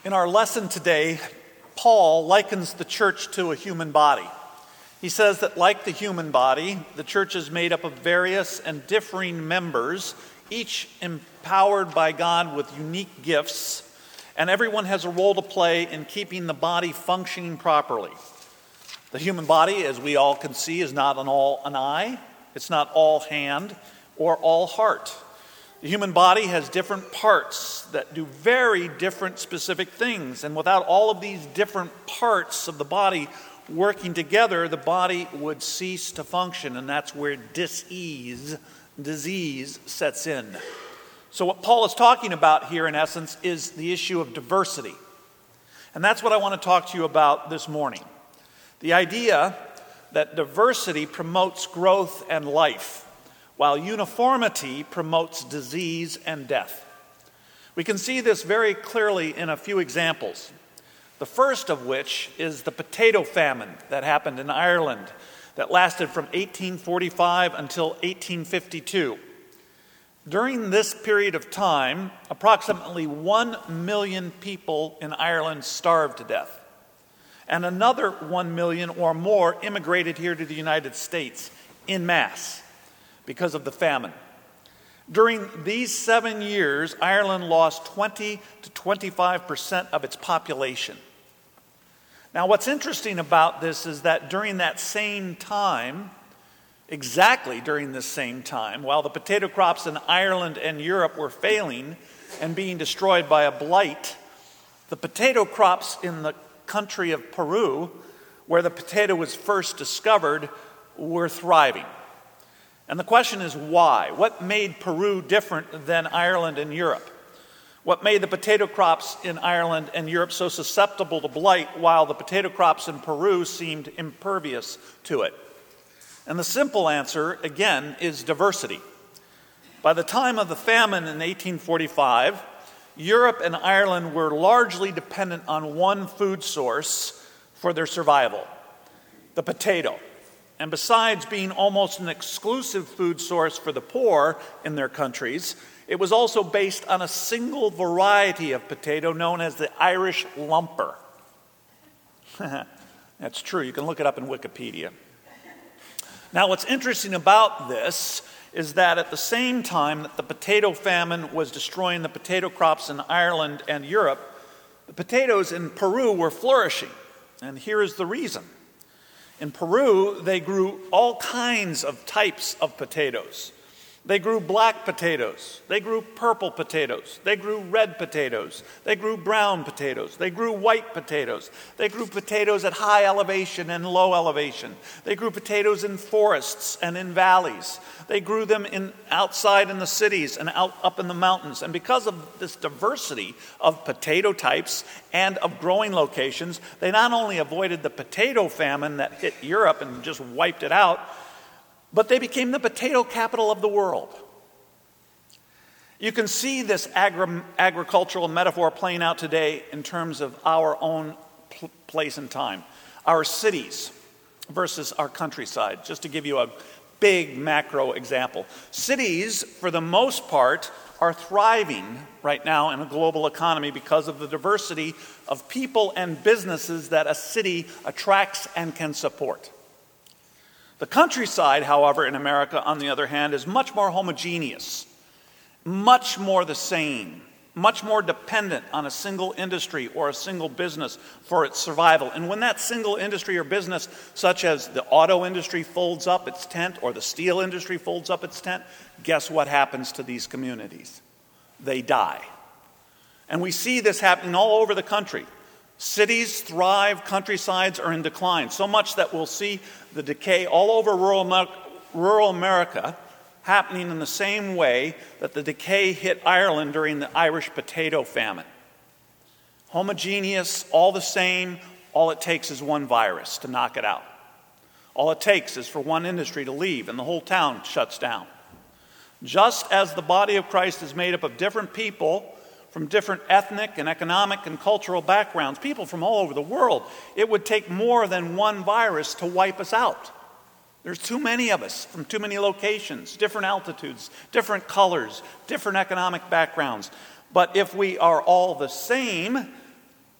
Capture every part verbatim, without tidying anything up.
In our lesson today, Paul likens the church to a human body. He says that like the human body, the church is made up of various and differing members, each empowered by God with unique gifts, and everyone has a role to play in keeping the body functioning properly. The human body, as we all can see, is not an all an eye, it's not all hand or all heart. The human body has different parts that do very different specific things, and without all of these different parts of the body working together, the body would cease to function, and that's where dis-ease, disease sets in. So what Paul is talking about here, in essence, is the issue of diversity. And that's what I want to talk to you about this morning. The idea that diversity promotes growth and life, while uniformity promotes disease and death. We can see this very clearly in a few examples. The first of which is the potato famine that happened in Ireland that lasted from eighteen forty-five until eighteen fifty-two. During this period of time, approximately one million people in Ireland starved to death. And another one million or more immigrated here to the United States en masse because of the famine. During these seven years, Ireland lost twenty to twenty-five percent of its population. Now, what's interesting about this is that during that same time, exactly during this same time, while the potato crops in Ireland and Europe were failing and being destroyed by a blight, the potato crops in the country of Peru, where the potato was first discovered, were thriving. And the question is why? What made Peru different than Ireland and Europe? What made the potato crops in Ireland and Europe so susceptible to blight while the potato crops in Peru seemed impervious to it? And the simple answer, again, is diversity. By the time of the famine in eighteen forty-five, Europe and Ireland were largely dependent on one food source for their survival, the potato. And besides being almost an exclusive food source for the poor in their countries, it was also based on a single variety of potato known as the Irish lumper. That's true. You can look it up in Wikipedia. Now, what's interesting about this is that at the same time that the potato famine was destroying the potato crops in Ireland and Europe, the potatoes in Peru were flourishing. And here is the reason. In Peru, they grew all kinds of types of potatoes. They grew black potatoes. They grew purple potatoes. They grew red potatoes. They grew brown potatoes. They grew white potatoes. They grew potatoes at high elevation and low elevation. They grew potatoes in forests and in valleys. They grew them in outside in the cities and out up in the mountains. And because of this diversity of potato types and of growing locations, they not only avoided the potato famine that hit Europe and just wiped it out, but they became the potato capital of the world. You can see this agri- agricultural metaphor playing out today in terms of our own pl- place and time. Our cities versus our countryside, just to give you a big macro example. Cities, for the most part, are thriving right now in a global economy because of the diversity of people and businesses that a city attracts and can support. The countryside, however, in America, on the other hand, is much more homogeneous, much more the same, much more dependent on a single industry or a single business for its survival. And when that single industry or business, such as the auto industry, folds up its tent or the steel industry folds up its tent, guess what happens to these communities? They die. And we see this happening all over the country. Cities thrive, countrysides are in decline, so much that we'll see the decay all over rural, rural America happening in the same way that the decay hit Ireland during the Irish potato famine. Homogeneous, all the same, all it takes is one virus to knock it out. All it takes is for one industry to leave and the whole town shuts down. Just as the body of Christ is made up of different people from different ethnic and economic and cultural backgrounds, people from all over the world, it would take more than one virus to wipe us out. There's too many of us from too many locations, different altitudes, different colors, different economic backgrounds. But if we are all the same,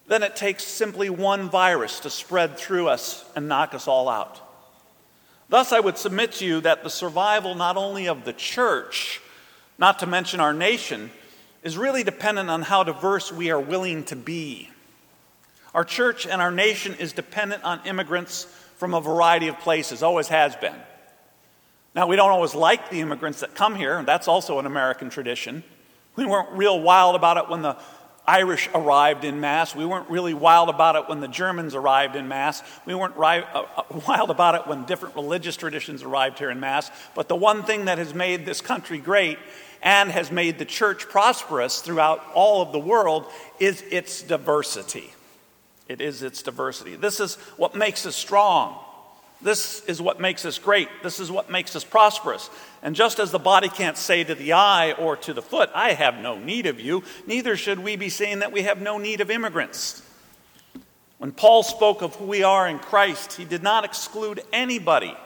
then it takes simply one virus to spread through us and knock us all out. Thus, I would submit to you that the survival not only of the church, not to mention our nation, is really dependent on how diverse we are willing to be. Our church and our nation is dependent on immigrants from a variety of places, always has been. Now, we don't always like the immigrants that come here, and that's also an American tradition. We weren't real wild about it when the Irish arrived in mass. We weren't really wild about it when the Germans arrived in mass. We weren't ri- uh, wild about it when different religious traditions arrived here in mass. But the one thing that has made this country great and has made the church prosperous throughout all of the world is its diversity. It is its diversity. This is what makes us strong. This is what makes us great. This is what makes us prosperous. And just as the body can't say to the eye or to the foot, I have no need of you, neither should we be saying that we have no need of immigrants. When Paul spoke of who we are in Christ, he did not exclude anybody.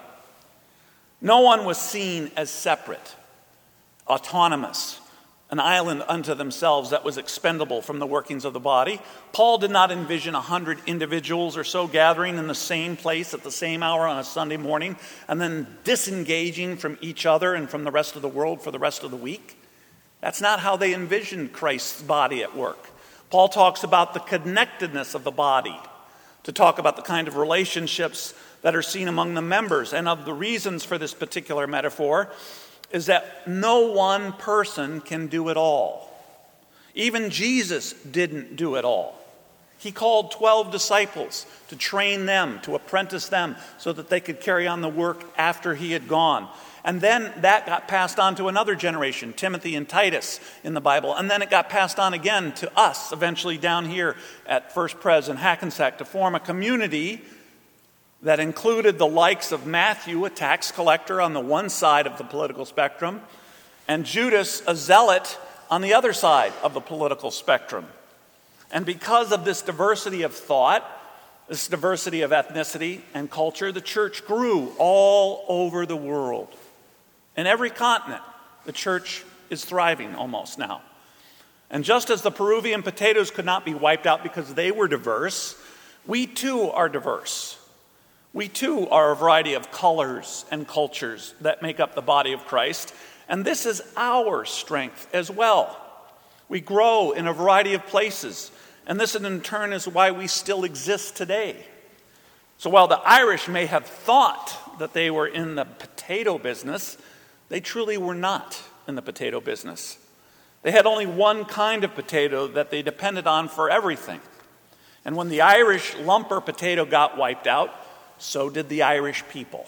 No one was seen as separate, autonomous, an island unto themselves that was expendable from the workings of the body. Paul did not envision a hundred individuals or so gathering in the same place at the same hour on a Sunday morning and then disengaging from each other and from the rest of the world for the rest of the week. That's not how they envisioned Christ's body at work. Paul talks about the connectedness of the body, to talk about the kind of relationships that are seen among the members. And of the reasons for this particular metaphor is that no one person can do it all. Even Jesus didn't do it all. He called twelve disciples to train them, to apprentice them, so that they could carry on the work after he had gone. And then that got passed on to another generation, Timothy and Titus in the Bible. And then it got passed on again to us, eventually down here at First Pres in Hackensack, to form a community that included the likes of Matthew, a tax collector on the one side of the political spectrum, and Judas, a zealot, on the other side of the political spectrum. And because of this diversity of thought, this diversity of ethnicity and culture, the church grew all over the world. In every continent, the church is thriving almost now. And just as the Peruvian potatoes could not be wiped out because they were diverse, we too are diverse. We too are a variety of colors and cultures that make up the body of Christ, and this is our strength as well. We grow in a variety of places, and this in turn is why we still exist today. So while the Irish may have thought that they were in the potato business, they truly were not in the potato business. They had only one kind of potato that they depended on for everything. And when the Irish lumper potato got wiped out, so did the Irish people.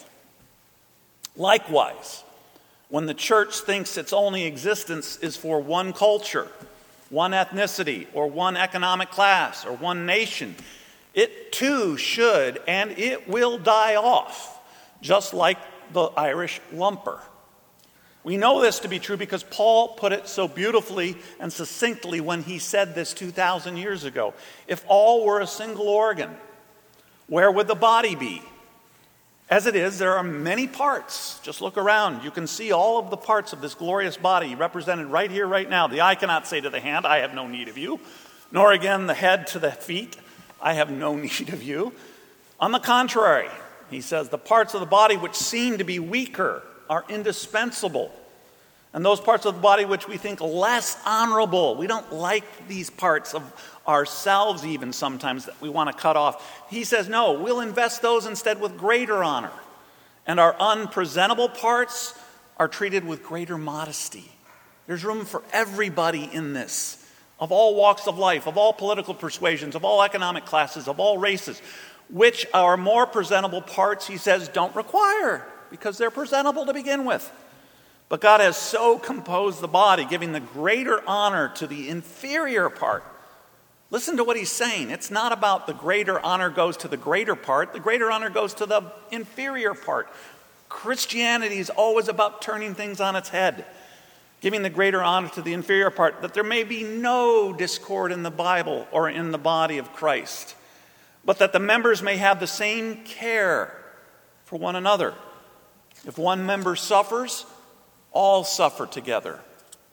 Likewise, when the church thinks its only existence is for one culture, one ethnicity, or one economic class, or one nation, it too should and it will die off, just like the Irish lumper. We know this to be true because Paul put it so beautifully and succinctly when he said this two thousand years ago. If all were a single organ, where would the body be? As it is, there are many parts. Just look around. You can see all of the parts of this glorious body represented right here, right now. The eye cannot say to the hand, I have no need of you. Nor again the head to the feet, I have no need of you. On the contrary, he says, the parts of the body which seem to be weaker are indispensable. And those parts of the body which we think less honorable, we don't like these parts of ourselves even sometimes that we want to cut off. He says, no, we'll invest those instead with greater honor. And our unpresentable parts are treated with greater modesty. There's room for everybody in this, of all walks of life, of all political persuasions, of all economic classes, of all races, which our more presentable parts, he says, don't require, because they're presentable to begin with. But God has so composed the body, giving the greater honor to the inferior part. Listen to what he's saying. It's not about the greater honor goes to the greater part. The greater honor goes to the inferior part. Christianity is always about turning things on its head, giving the greater honor to the inferior part, that there may be no discord in the Bible or in the body of Christ, but that the members may have the same care for one another. If one member suffers, all suffer together.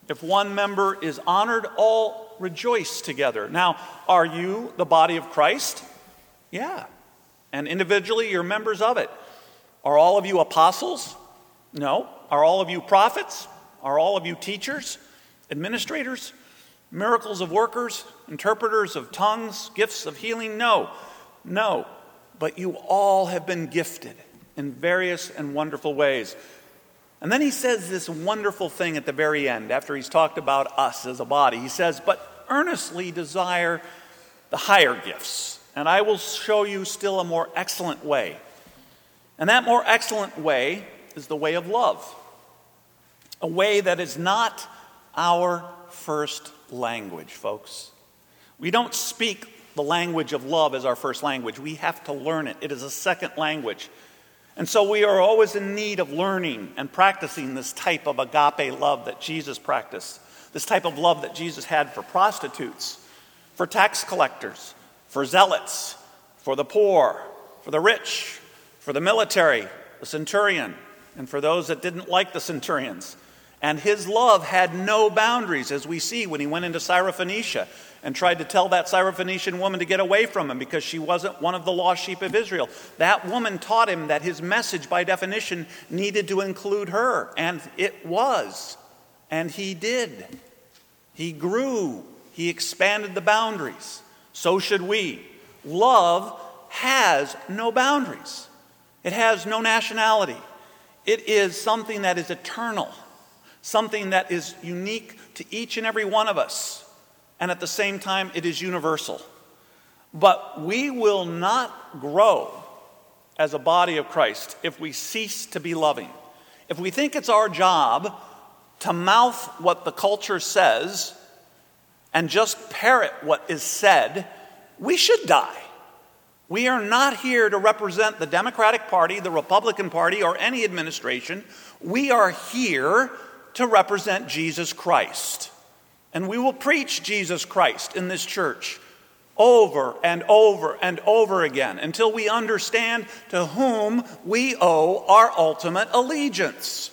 If one member is honored, all rejoice together. Now, are you the body of Christ? Yeah. And individually, you're members of it. Are all of you apostles? No. Are all of you prophets? Are all of you teachers, administrators, miracles of workers, interpreters of tongues, gifts of healing? No. No. But you all have been gifted in various and wonderful ways. And then he says this wonderful thing at the very end, after he's talked about us as a body. He says, but earnestly desire the higher gifts, and I will show you still a more excellent way. And that more excellent way is the way of love. A way that is not our first language, folks. We don't speak the language of love as our first language. We have to learn it. It is a second language. And so we are always in need of learning and practicing this type of agape love that Jesus practiced. This type of love that Jesus had for prostitutes, for tax collectors, for zealots, for the poor, for the rich, for the military, the centurion, and for those that didn't like the centurions. And his love had no boundaries, as we see when he went into Syrophoenicia and tried to tell that Syrophoenician woman to get away from him because she wasn't one of the lost sheep of Israel. That woman taught him that his message, by definition, needed to include her. And it was. And he did. He grew. He expanded the boundaries. So should we. Love has no boundaries. It has no nationality. It is something that is eternal. Something that is unique to each and every one of us. And at the same time, it is universal. But we will not grow as a body of Christ if we cease to be loving. If we think it's our job to mouth what the culture says and just parrot what is said, we should die. We are not here to represent the Democratic Party, the Republican Party, or any administration. We are here to represent Jesus Christ. And we will preach Jesus Christ in this church over and over and over again until we understand to whom we owe our ultimate allegiance.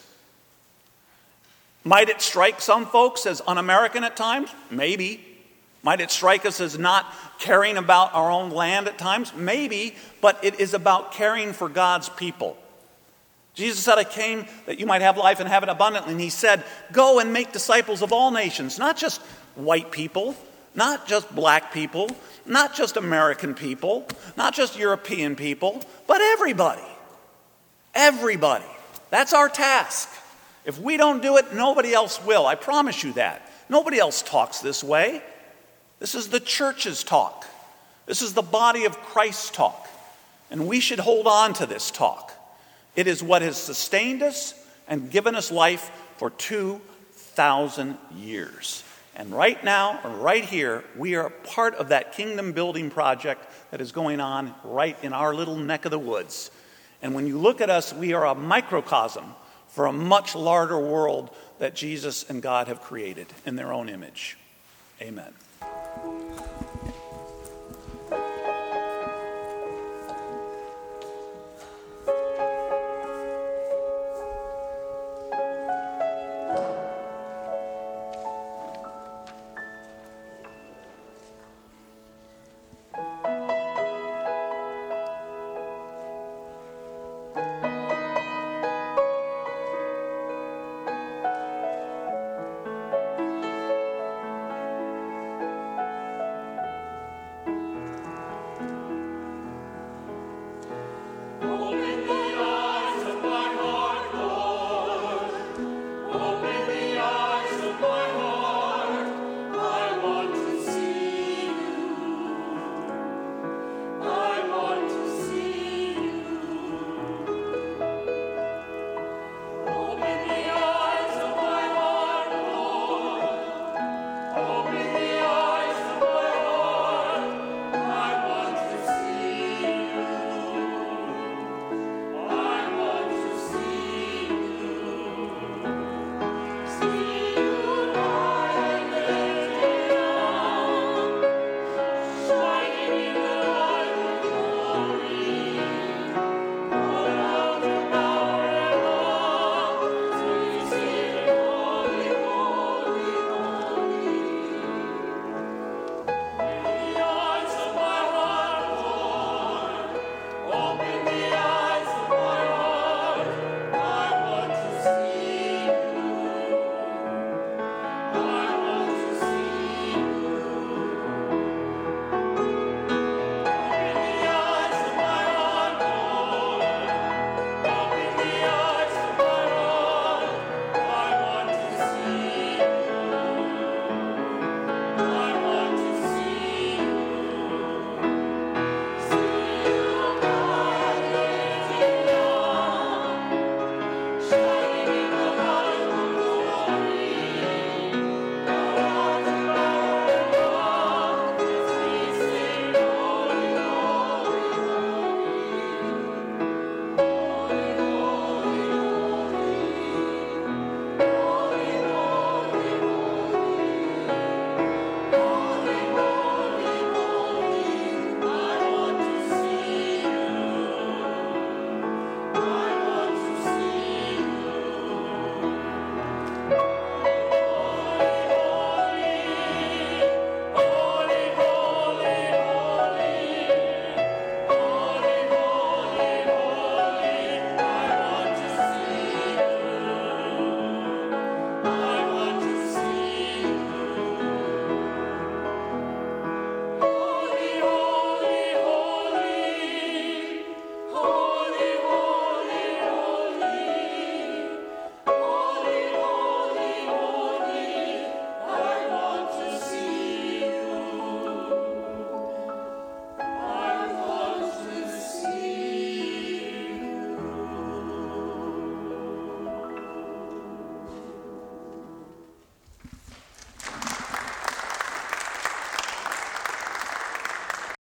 Might it strike some folks as un-American at times? Maybe. Might it strike us as not caring about our own land at times? Maybe. But it is about caring for God's people. Jesus said, I came that you might have life and have it abundantly. And he said, go and make disciples of all nations, not just white people, not just black people, not just American people, not just European people, but everybody. Everybody. That's our task. If we don't do it, nobody else will. I promise you that. Nobody else talks this way. This is the church's talk. This is the body of Christ's talk. And we should hold on to this talk. It is what has sustained us and given us life for two thousand years. And right now, right here, we are part of that kingdom building project that is going on right in our little neck of the woods. And when you look at us, we are a microcosm for a much larger world that Jesus and God have created in their own image. Amen.